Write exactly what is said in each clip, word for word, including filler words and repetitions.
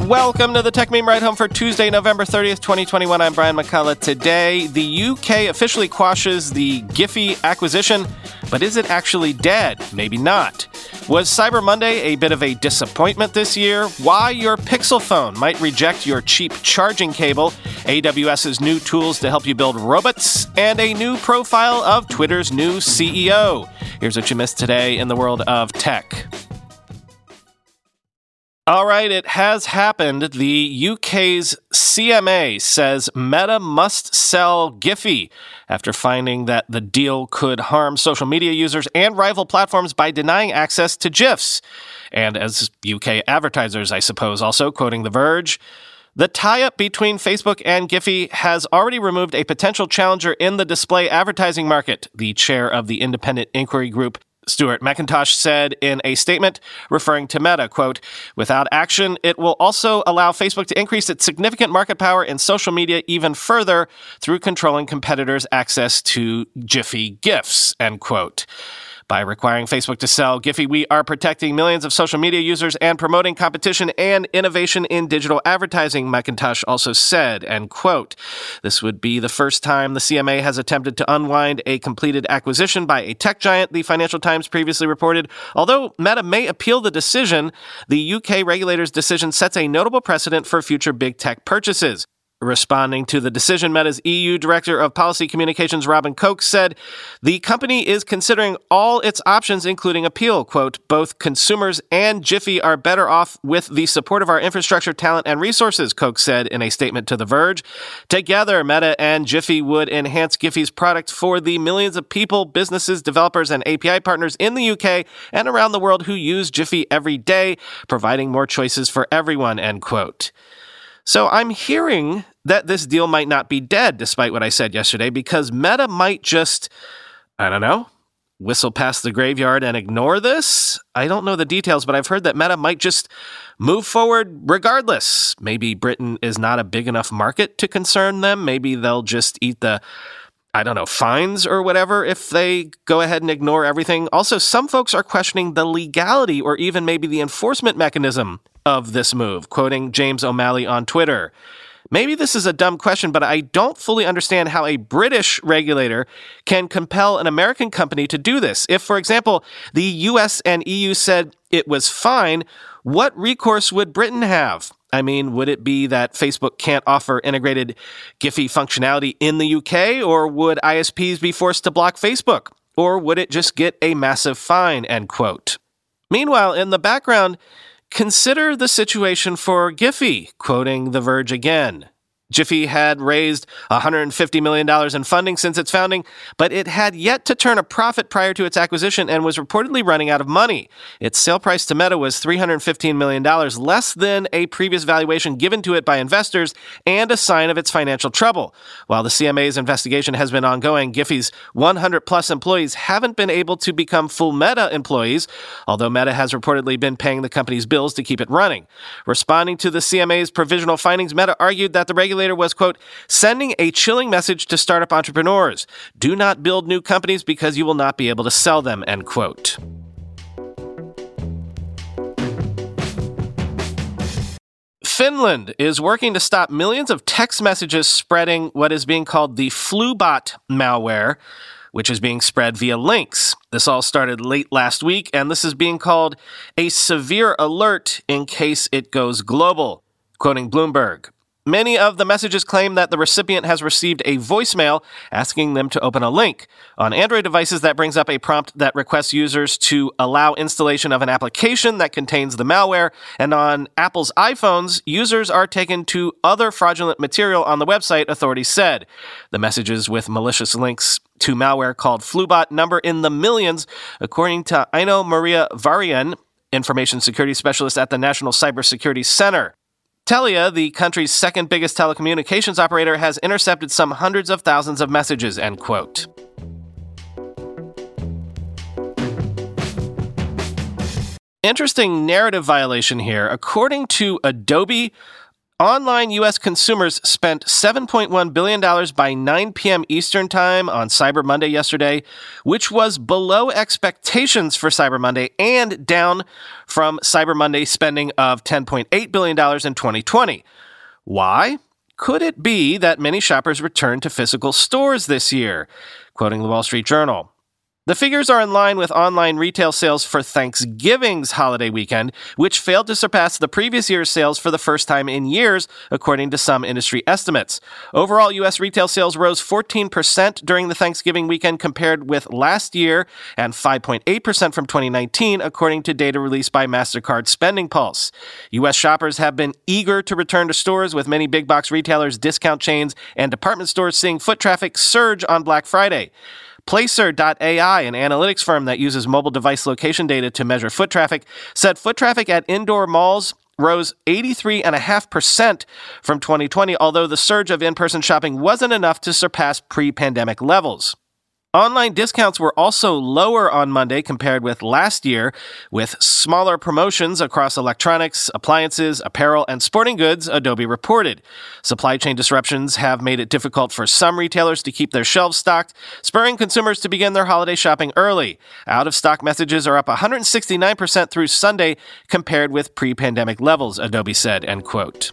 Welcome to the Tech Meme Ride Home for Tuesday, November thirtieth, twenty twenty-one. I'm Brian McCullough. Today, the U K officially quashes the Giphy acquisition, but is it actually dead? Maybe not. Was Cyber Monday a bit of a disappointment this year? Why your Pixel phone might reject your cheap charging cable, AWS's new tools to help you build robots, and a new profile of Twitter's new C E O. Here's what you missed today in the world of tech. All right, it has happened. The U K's C M A says Meta must sell Giphy after finding that the deal could harm social media users and rival platforms by denying access to GIFs. And as U K advertisers, I suppose, also quoting The Verge, the tie-up between Facebook and Giphy has already removed a potential challenger in the display advertising market, the chair of the independent inquiry group, Stuart McIntosh, said in a statement referring to Meta, quote, "Without action, it will also allow Facebook to increase its significant market power in social media even further through controlling competitors' access to Giphy GIFs," end quote. By requiring Facebook to sell Giphy, we are protecting millions of social media users and promoting competition and innovation in digital advertising, McIntosh also said, end quote. This would be the first time the C M A has attempted to unwind a completed acquisition by a tech giant, the Financial Times previously reported. Although Meta may appeal the decision, the U K regulator's decision sets a notable precedent for future big tech purchases. Responding to the decision, Meta's E U Director of Policy Communications, Robin Koch, said, "The company is considering all its options, including appeal. Quote, both consumers and Giphy are better off with the support of our infrastructure, talent, and resources," Koch said in a statement to The Verge. Together, Meta and Giphy would enhance Giphy's product for the millions of people, businesses, developers, and A P I partners in the U K and around the world who use Giphy every day, providing more choices for everyone, end quote. So I'm hearing that this deal might not be dead, despite what I said yesterday, because Meta might just, I don't know, whistle past the graveyard and ignore this. I don't know the details, but I've heard that Meta might just move forward regardless. Maybe Britain is not a big enough market to concern them. Maybe they'll just eat the, I don't know, fines or whatever if they go ahead and ignore everything. Also, some folks are questioning the legality or even maybe the enforcement mechanism of this move, quoting James O'Malley on Twitter. Maybe this is a dumb question, but I don't fully understand how a British regulator can compel an American company to do this. If, for example, the U S and E U said it was fine, what recourse would Britain have? I mean, would it be that Facebook can't offer integrated Giphy functionality in the U K, or would I S Ps be forced to block Facebook? Or would it just get a massive fine, end quote? Meanwhile, in the background, consider the situation for Giphy, quoting The Verge again. Giphy had raised one hundred fifty million dollars in funding since its founding, but it had yet to turn a profit prior to its acquisition and was reportedly running out of money. Its sale price to Meta was three hundred fifteen million dollars, less than a previous valuation given to it by investors and a sign of its financial trouble. While the C M A's investigation has been ongoing, Giphy's one hundred plus employees haven't been able to become full Meta employees, although Meta has reportedly been paying the company's bills to keep it running. Responding to the C M A's provisional findings, Meta argued that the regulator was, quote, sending a chilling message to startup entrepreneurs. Do not build new companies because you will not be able to sell them, end quote. Finland is working to stop millions of text messages spreading what is being called the Flubot malware, which is being spread via links. This all started late last week, and this is being called a severe alert in case it goes global, quoting Bloomberg. Many of the messages claim that the recipient has received a voicemail asking them to open a link. On Android devices, that brings up a prompt that requests users to allow installation of an application that contains the malware. And on Apple's iPhones, users are taken to other fraudulent material on the website, authorities said. The messages with malicious links to malware called Flubot number in the millions, according to Aino Maria Varian, information security specialist at the National Cybersecurity Center. Telia, the country's second biggest telecommunications operator, has intercepted some hundreds of thousands of messages, end quote. Interesting narrative violation here. According to Adobe, Online U S consumers spent seven point one billion dollars by nine p.m. Eastern Time on Cyber Monday yesterday, which was below expectations for Cyber Monday and down from Cyber Monday spending of ten point eight billion dollars in twenty twenty. Why? Could it be that many shoppers returned to physical stores this year? Quoting the Wall Street Journal. The figures are in line with online retail sales for Thanksgiving's holiday weekend, which failed to surpass the previous year's sales for the first time in years, according to some industry estimates. Overall, U S retail sales rose fourteen percent during the Thanksgiving weekend compared with last year and five point eight percent from twenty nineteen, according to data released by MasterCard Spending Pulse. U S shoppers have been eager to return to stores, with many big box retailers, discount chains, and department stores seeing foot traffic surge on Black Friday. Placer dot A I, an analytics firm that uses mobile device location data to measure foot traffic, said foot traffic at indoor malls rose eighty-three point five percent from twenty twenty, although the surge of in-person shopping wasn't enough to surpass pre-pandemic levels. Online discounts were also lower on Monday compared with last year, with smaller promotions across electronics, appliances, apparel, and sporting goods, Adobe reported. Supply chain disruptions have made it difficult for some retailers to keep their shelves stocked, spurring consumers to begin their holiday shopping early. Out-of-stock messages are up one hundred sixty-nine percent through Sunday compared with pre-pandemic levels, Adobe said, end quote.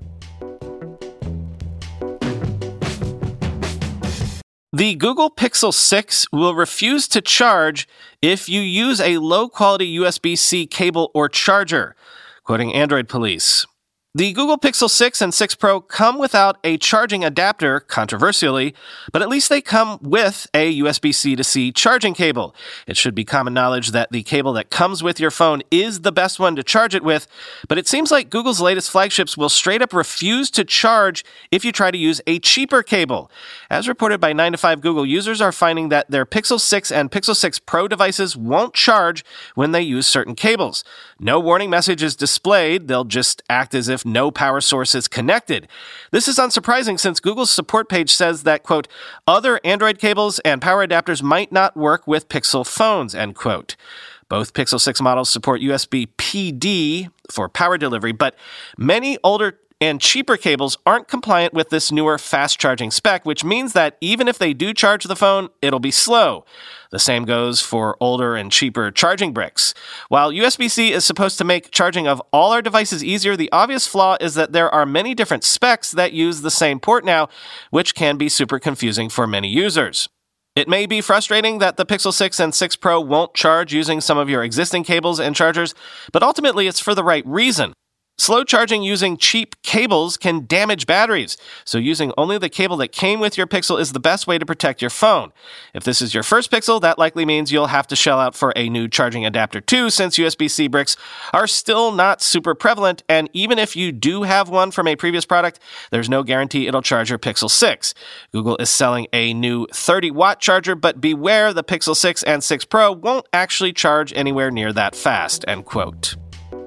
The Google Pixel six will refuse to charge if you use a low-quality U S B C cable or charger, quoting Android Police. The Google Pixel six and six Pro come without a charging adapter, controversially, but at least they come with a U S B C to C charging cable. It should be common knowledge that the cable that comes with your phone is the best one to charge it with, but it seems like Google's latest flagships will straight up refuse to charge if you try to use a cheaper cable. As reported by nine to five Google, users are finding that their Pixel six and Pixel six Pro devices won't charge when they use certain cables. No warning message is displayed. They'll just act as if no power source is connected. This is unsurprising since Google's support page says that, quote, other Android cables and power adapters might not work with Pixel phones, end quote. Both Pixel six models support U S B P D for power delivery, but many older and cheaper cables aren't compliant with this newer fast charging spec, which means that even if they do charge the phone, it'll be slow. The same goes for older and cheaper charging bricks. While U S B C is supposed to make charging of all our devices easier, the obvious flaw is that there are many different specs that use the same port now, which can be super confusing for many users. It may be frustrating that the Pixel six and six Pro won't charge using some of your existing cables and chargers, but ultimately it's for the right reason. Slow charging using cheap cables can damage batteries, so using only the cable that came with your Pixel is the best way to protect your phone. If this is your first Pixel, that likely means you'll have to shell out for a new charging adapter too, since U S B C bricks are still not super prevalent, and even if you do have one from a previous product, there's no guarantee it'll charge your Pixel six. Google is selling a new thirty watt charger, but beware, the Pixel six and six Pro won't actually charge anywhere near that fast, end quote.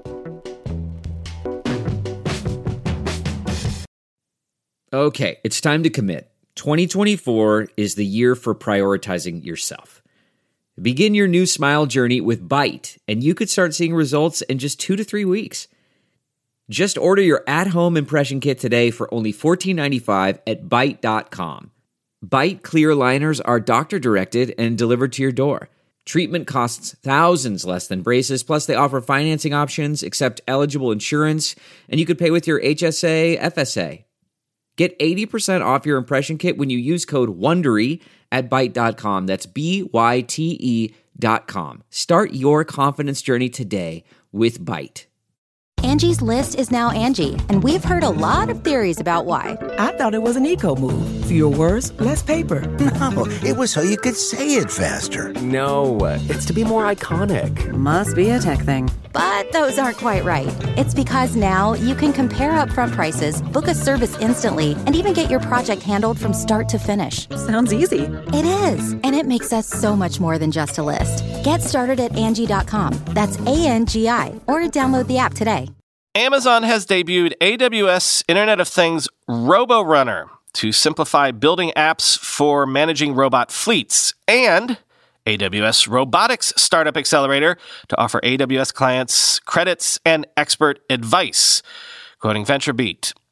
Okay, it's time to commit. twenty twenty-four is the year for prioritizing yourself. Begin your new smile journey with Byte, and you could start seeing results in just two to three weeks. Just order your at-home impression kit today for only fourteen ninety-five at byte dot com. Byte clear liners are doctor-directed and delivered to your door. Treatment costs thousands less than braces, plus they offer financing options, accept eligible insurance, and you could pay with your H S A, F S A. Get eighty percent off your impression kit when you use code WONDERY at byte dot com. That's B Y T E dot com. Start your confidence journey today with Byte. Angie's List is now Angie, and we've heard a lot of theories about why. I thought it was an eco move. Fewer words, less paper. No, it was so you could say it faster. No, it's to be more iconic. Must be a tech thing. But those aren't quite right. It's because now you can compare upfront prices, book a service instantly, and even get your project handled from start to finish. Sounds easy. It is, and it makes us so much more than just a list. Get started at Angie dot com. That's A N G I, or download the app today. Amazon has debuted A W S Internet of Things RoboRunner to simplify building apps for managing robot fleets, and A W S Robotics Startup Accelerator to offer A W S clients credits and expert advice. Quoting VentureBeat,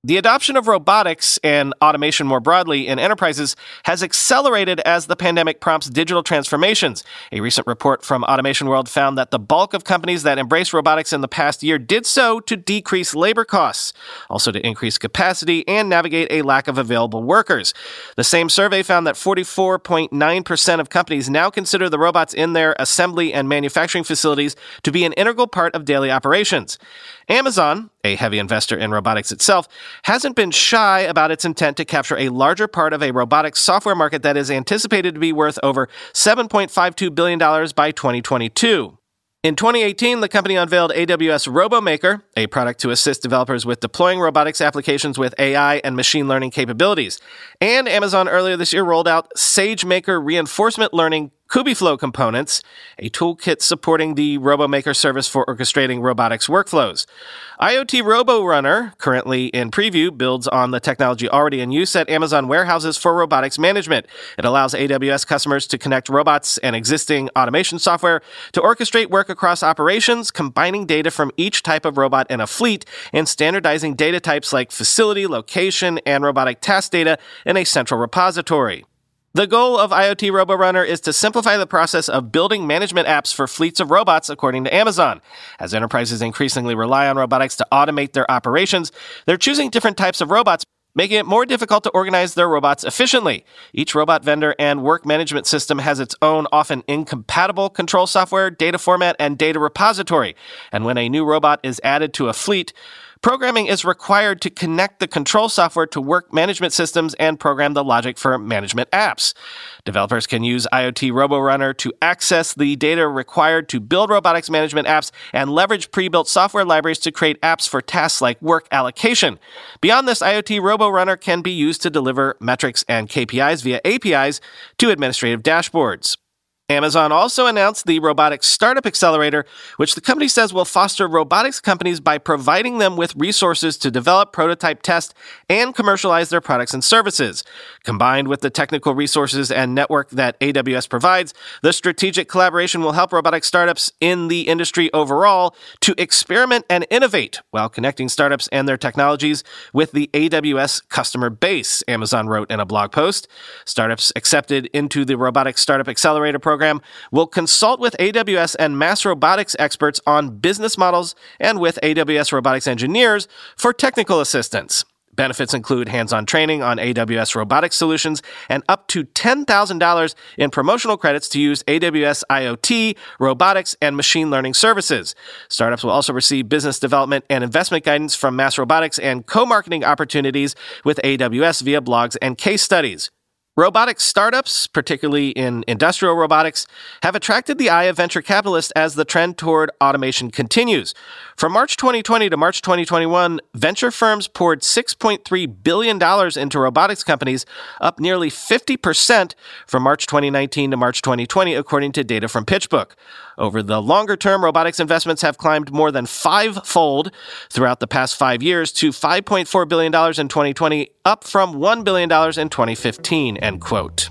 The adoption of robotics and automation more broadly in enterprises has accelerated as the pandemic prompts digital transformations. A recent report from Automation World found that the bulk of companies that embraced robotics in the past year did so to decrease labor costs, also to increase capacity and navigate a lack of available workers. The same survey found that forty-four point nine percent of companies now consider the robots in their assembly and manufacturing facilities to be an integral part of daily operations. Amazon, a heavy investor in robotics itself, hasn't been shy about its intent to capture a larger part of a robotics software market that is anticipated to be worth over seven point five two billion dollars by twenty twenty-two. In twenty eighteen, the company unveiled A W S RoboMaker, a product to assist developers with deploying robotics applications with A I and machine learning capabilities. And Amazon earlier this year rolled out SageMaker reinforcement learning Kubeflow components, a toolkit supporting the RoboMaker service for orchestrating robotics workflows. IoT RoboRunner, currently in preview, builds on the technology already in use at Amazon warehouses for robotics management. It allows A W S customers to connect robots and existing automation software to orchestrate work across operations, combining data from each type of robot in a fleet and standardizing data types like facility, location, and robotic task data in a central repository. The goal of IoT RoboRunner is to simplify the process of building management apps for fleets of robots, according to Amazon. As enterprises increasingly rely on robotics to automate their operations, they're choosing different types of robots, making it more difficult to organize their robots efficiently. Each robot vendor and work management system has its own often incompatible control software, data format, and data repository. And when a new robot is added to a fleet, programming is required to connect the control software to work management systems and program the logic for management apps. Developers can use IoT RoboRunner to access the data required to build robotics management apps and leverage pre-built software libraries to create apps for tasks like work allocation. Beyond this, IoT RoboRunner can be used to deliver metrics and K P Is via A P Is to administrative dashboards. Amazon also announced the Robotics Startup Accelerator, which the company says will foster robotics companies by providing them with resources to develop, prototype, test, and commercialize their products and services. Combined with the technical resources and network that A W S provides, the strategic collaboration will help robotics startups in the industry overall to experiment and innovate while connecting startups and their technologies with the A W S customer base, Amazon wrote in a blog post. Startups accepted into the Robotics Startup Accelerator program program will consult with A W S and mass robotics experts on business models and with A W S robotics engineers for technical assistance. Benefits include hands-on training on A W S robotics solutions and up to ten thousand dollars in promotional credits to use A W S IoT, robotics, and machine learning services. Startups will also receive business development and investment guidance from Mass Robotics and co-marketing opportunities with A W S via blogs and case studies. Robotics startups, particularly in industrial robotics, have attracted the eye of venture capitalists as the trend toward automation continues. From March twenty twenty to March twenty twenty-one, venture firms poured six point three billion dollars into robotics companies, up nearly fifty percent from March twenty nineteen to March twenty twenty, according to data from PitchBook. Over the longer term, robotics investments have climbed more than five-fold throughout the past five years to five point four billion dollars in twenty twenty, up from one billion dollars in twenty fifteen, end quote.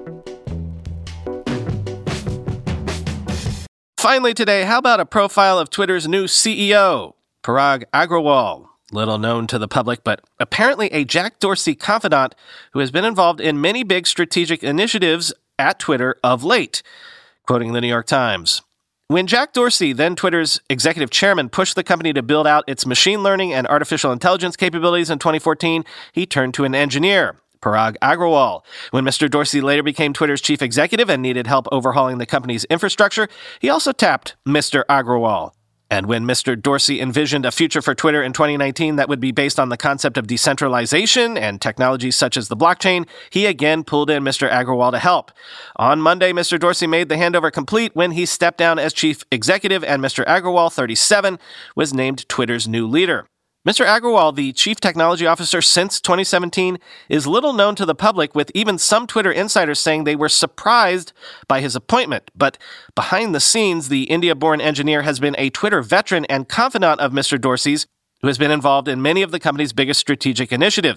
Finally today, how about a profile of Twitter's new C E O, Parag Agrawal? Little known to the public, but apparently a Jack Dorsey confidant who has been involved in many big strategic initiatives at Twitter of late. Quoting the New York Times, when Jack Dorsey, then Twitter's executive chairman, pushed the company to build out its machine learning and artificial intelligence capabilities in twenty fourteen, he turned to an engineer, Parag Agrawal. When Mister Dorsey later became Twitter's chief executive and needed help overhauling the company's infrastructure, he also tapped Mister Agrawal. And when Mister Dorsey envisioned a future for Twitter in twenty nineteen that would be based on the concept of decentralization and technologies such as the blockchain, he again pulled in Mister Agrawal to help. On Monday, Mister Dorsey made the handover complete when he stepped down as chief executive and Mister Agrawal, thirty-seven, was named Twitter's new leader. Mister Agrawal, the chief technology officer since twenty seventeen, is little known to the public, with even some Twitter insiders saying they were surprised by his appointment. But behind the scenes, the India-born engineer has been a Twitter veteran and confidant of Mister Dorsey's, who has been involved in many of the company's biggest strategic initiatives.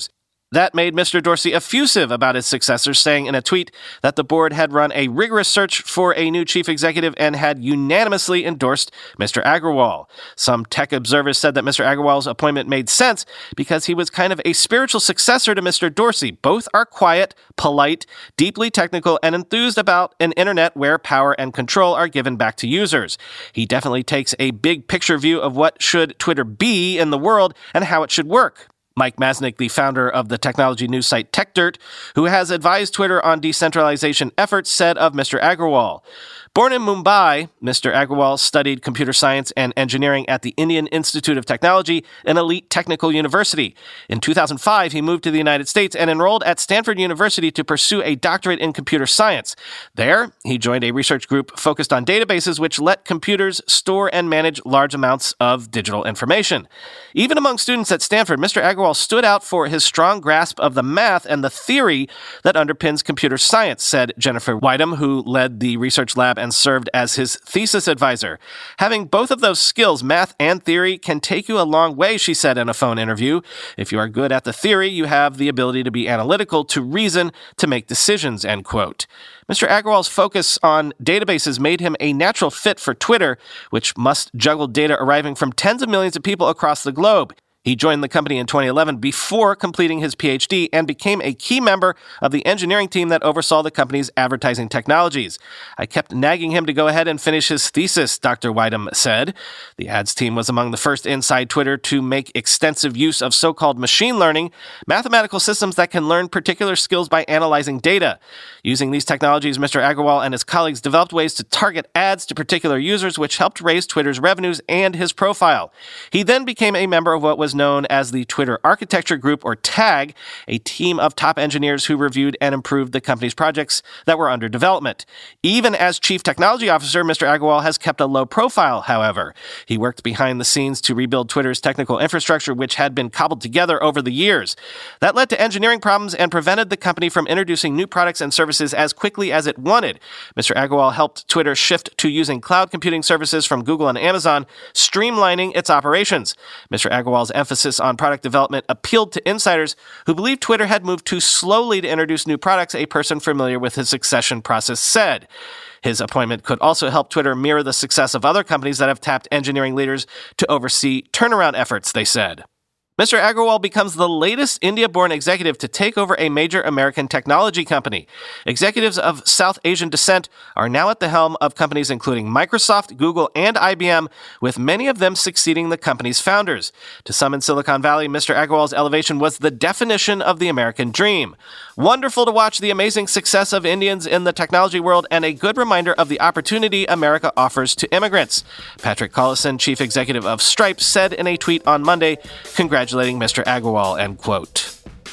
That made Mister Dorsey effusive about his successor, saying in a tweet that the board had run a rigorous search for a new chief executive and had unanimously endorsed Mister Agrawal. Some tech observers said that Mister Agrawal's appointment made sense because he was kind of a spiritual successor to Mister Dorsey. Both are quiet, polite, deeply technical, and enthused about an internet where power and control are given back to users. He definitely takes a big picture view of what should Twitter be in the world and how it should work. Mike Masnick, the founder of the technology news site TechDirt, who has advised Twitter on decentralization efforts, said of Mister Agrawal, "Born in Mumbai, Mister Agrawal studied computer science and engineering at the Indian Institute of Technology, an elite technical university. In two thousand five, he moved to the United States and enrolled at Stanford University to pursue a doctorate in computer science. There, he joined a research group focused on databases which let computers store and manage large amounts of digital information. Even among students at Stanford, Mister Agrawal stood out for his strong grasp of the math and the theory that underpins computer science," said Jennifer Whiteham, who led the research lab and served as his thesis advisor. "Having both of those skills, math and theory, can take you a long way," she said in a phone interview. "If you are good at the theory, you have the ability to be analytical, to reason, to make decisions," end quote. Mister Agrawal's focus on databases made him a natural fit for Twitter, which must juggle data arriving from tens of millions of people across the globe. He joined the company in twenty eleven before completing his P H D and became a key member of the engineering team that oversaw the company's advertising technologies. "I kept nagging him to go ahead and finish his thesis," Doctor Whiteham said. The ads team was among the first inside Twitter to make extensive use of so-called machine learning, mathematical systems that can learn particular skills by analyzing data. Using these technologies, Mister Agrawal and his colleagues developed ways to target ads to particular users, which helped raise Twitter's revenues and his profile. He then became a member of what was known as the Twitter Architecture Group, or TAG, a team of top engineers who reviewed and improved the company's projects that were under development. Even as Chief Technology Officer, Mister Agrawal has kept a low profile, however. He worked behind the scenes to rebuild Twitter's technical infrastructure, which had been cobbled together over the years. That led to engineering problems and prevented the company from introducing new products and services as quickly as it wanted. Mister Agrawal helped Twitter shift to using cloud computing services from Google and Amazon, streamlining its operations. Mister Agrawal's emphasis on product development appealed to insiders who believed Twitter had moved too slowly to introduce new products, a person familiar with his succession process said. His appointment could also help Twitter mirror the success of other companies that have tapped engineering leaders to oversee turnaround efforts, they said. Mister Agrawal becomes the latest India-born executive to take over a major American technology company. Executives of South Asian descent are now at the helm of companies including Microsoft, Google, and I B M, with many of them succeeding the company's founders. To some in Silicon Valley, Mister Agrawal's elevation was the definition of the American dream. Wonderful to watch the amazing success of Indians in the technology world and a good reminder of the opportunity America offers to immigrants. Patrick Collison, chief executive of Stripe, said in a tweet on Monday, congratulating Mister Agrawal, end quote.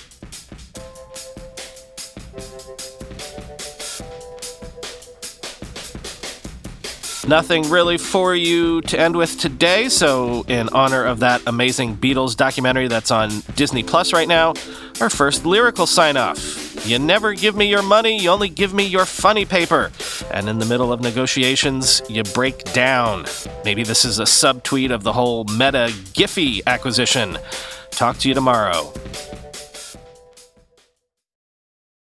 Nothing really for you to end with today, so in honor of that amazing Beatles documentary that's on Disney Plus right now, our first lyrical sign-off. You never give me your money, you only give me your funny paper. And in the middle of negotiations, you break down. Maybe this is a subtweet of the whole Meta Giphy acquisition. Talk to you tomorrow.